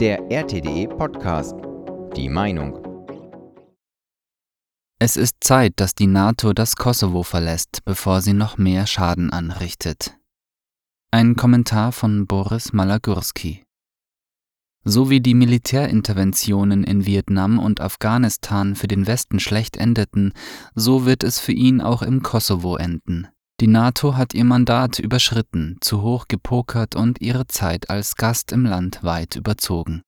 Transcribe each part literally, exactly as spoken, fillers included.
Der R T D E Podcast. Die Meinung. Es ist Zeit, dass die NATO das Kosovo verlässt, bevor sie noch mehr Schaden anrichtet. Ein Kommentar von Boris Malagurski. So wie die Militärinterventionen in Vietnam und Afghanistan für den Westen schlecht endeten, so wird es für ihn auch im Kosovo enden. Die NATO hat ihr Mandat überschritten, zu hoch gepokert und ihre Zeit als Gast im Land weit überzogen.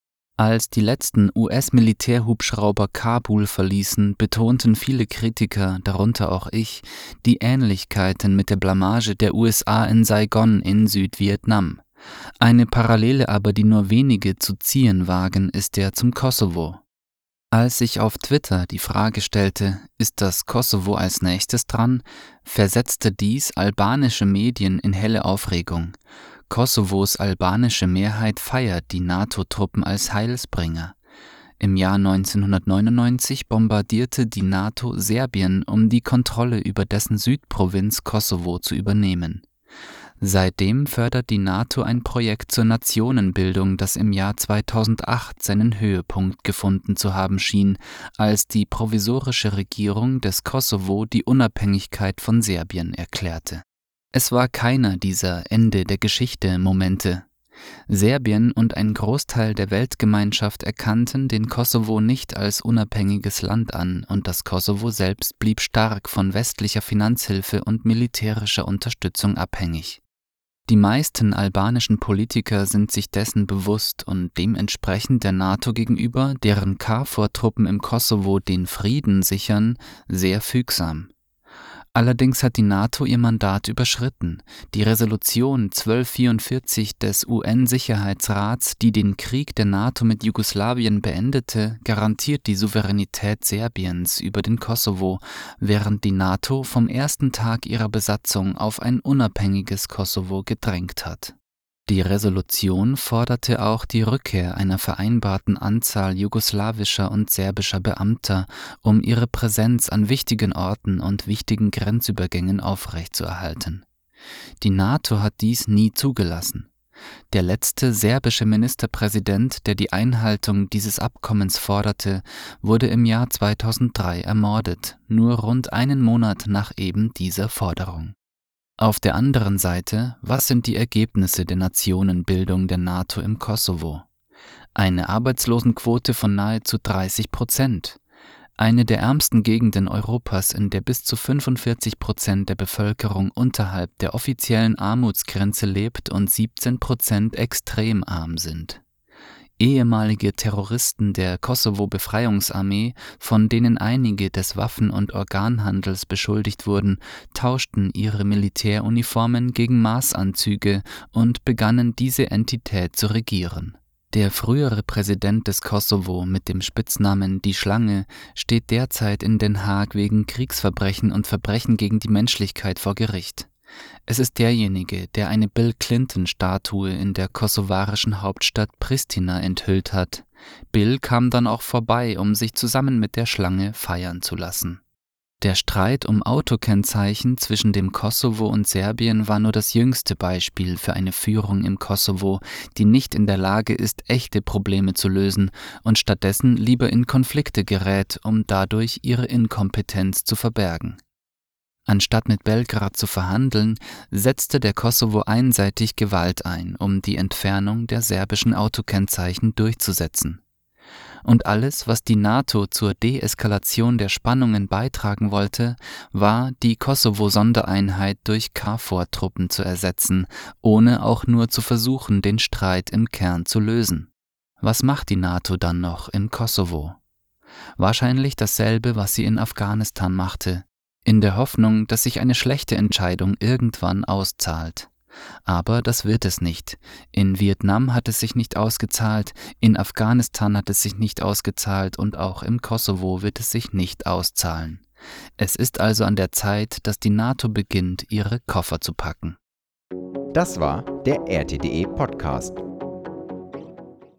Als die letzten U S-Militärhubschrauber Kabul verließen, betonten viele Kritiker, darunter auch ich, die Ähnlichkeiten mit der Blamage der U S A in Saigon in Südvietnam. Eine Parallele aber, die nur wenige zu ziehen wagen, ist der zum Kosovo. Als ich auf Twitter die Frage stellte, ist das Kosovo als nächstes dran, versetzte dies albanische Medien in helle Aufregung. Kosovos albanische Mehrheit feiert die NATO-Truppen als Heilsbringer. Im Jahr neunzehnhundertneunundneunzig bombardierte die NATO Serbien, um die Kontrolle über dessen Südprovinz Kosovo zu übernehmen. Seitdem fördert die NATO ein Projekt zur Nationenbildung, das im Jahr zweitausendacht seinen Höhepunkt gefunden zu haben schien, als die provisorische Regierung des Kosovo die Unabhängigkeit von Serbien erklärte. Es war keiner dieser Ende-der-Geschichte-Momente. Serbien und ein Großteil der Weltgemeinschaft erkannten den Kosovo nicht als unabhängiges Land an und das Kosovo selbst blieb stark von westlicher Finanzhilfe und militärischer Unterstützung abhängig. Die meisten albanischen Politiker sind sich dessen bewusst und dementsprechend der NATO gegenüber, deren KFOR-Truppen im Kosovo den Frieden sichern, sehr fügsam. Allerdings hat die NATO ihr Mandat überschritten. Die Resolution zwölfhundertvierundvierzig des U N-Sicherheitsrats, die den Krieg der NATO mit Jugoslawien beendete, garantiert die Souveränität Serbiens über den Kosovo, während die NATO vom ersten Tag ihrer Besatzung auf ein unabhängiges Kosovo gedrängt hat. Die Resolution forderte auch die Rückkehr einer vereinbarten Anzahl jugoslawischer und serbischer Beamter, um ihre Präsenz an wichtigen Orten und wichtigen Grenzübergängen aufrechtzuerhalten. Die NATO hat dies nie zugelassen. Der letzte serbische Ministerpräsident, der die Einhaltung dieses Abkommens forderte, wurde im Jahr zweitausenddrei ermordet, nur rund einen Monat nach eben dieser Forderung. Auf der anderen Seite, was sind die Ergebnisse der Nationenbildung der NATO im Kosovo? Eine Arbeitslosenquote von nahezu dreißig Prozent. Eine der ärmsten Gegenden Europas, in der bis zu fünfundvierzig Prozent der Bevölkerung unterhalb der offiziellen Armutsgrenze lebt und siebzehn Prozent extrem arm sind. Ehemalige Terroristen der Kosovo-Befreiungsarmee, von denen einige des Waffen- und Organhandels beschuldigt wurden, tauschten ihre Militäruniformen gegen Maßanzüge und begannen diese Entität zu regieren. Der frühere Präsident des Kosovo mit dem Spitznamen Die Schlange steht derzeit in Den Haag wegen Kriegsverbrechen und Verbrechen gegen die Menschlichkeit vor Gericht. Es ist derjenige, der eine Bill-Clinton-Statue in der kosovarischen Hauptstadt Pristina enthüllt hat. Bill kam dann auch vorbei, um sich zusammen mit der Schlange feiern zu lassen. Der Streit um Autokennzeichen zwischen dem Kosovo und Serbien war nur das jüngste Beispiel für eine Führung im Kosovo, die nicht in der Lage ist, echte Probleme zu lösen und stattdessen lieber in Konflikte gerät, um dadurch ihre Inkompetenz zu verbergen. Anstatt mit Belgrad zu verhandeln, setzte der Kosovo einseitig Gewalt ein, um die Entfernung der serbischen Autokennzeichen durchzusetzen. Und alles, was die NATO zur Deeskalation der Spannungen beitragen wollte, war, die Kosovo-Sondereinheit durch KFOR-Truppen zu ersetzen, ohne auch nur zu versuchen, den Streit im Kern zu lösen. Was macht die NATO dann noch im Kosovo? Wahrscheinlich dasselbe, was sie in Afghanistan machte, in der Hoffnung, dass sich eine schlechte Entscheidung irgendwann auszahlt. Aber das wird es nicht. In Vietnam hat es sich nicht ausgezahlt, in Afghanistan hat es sich nicht ausgezahlt und auch im Kosovo wird es sich nicht auszahlen. Es ist also an der Zeit, dass die NATO beginnt, ihre Koffer zu packen. Das war der R T D E Podcast.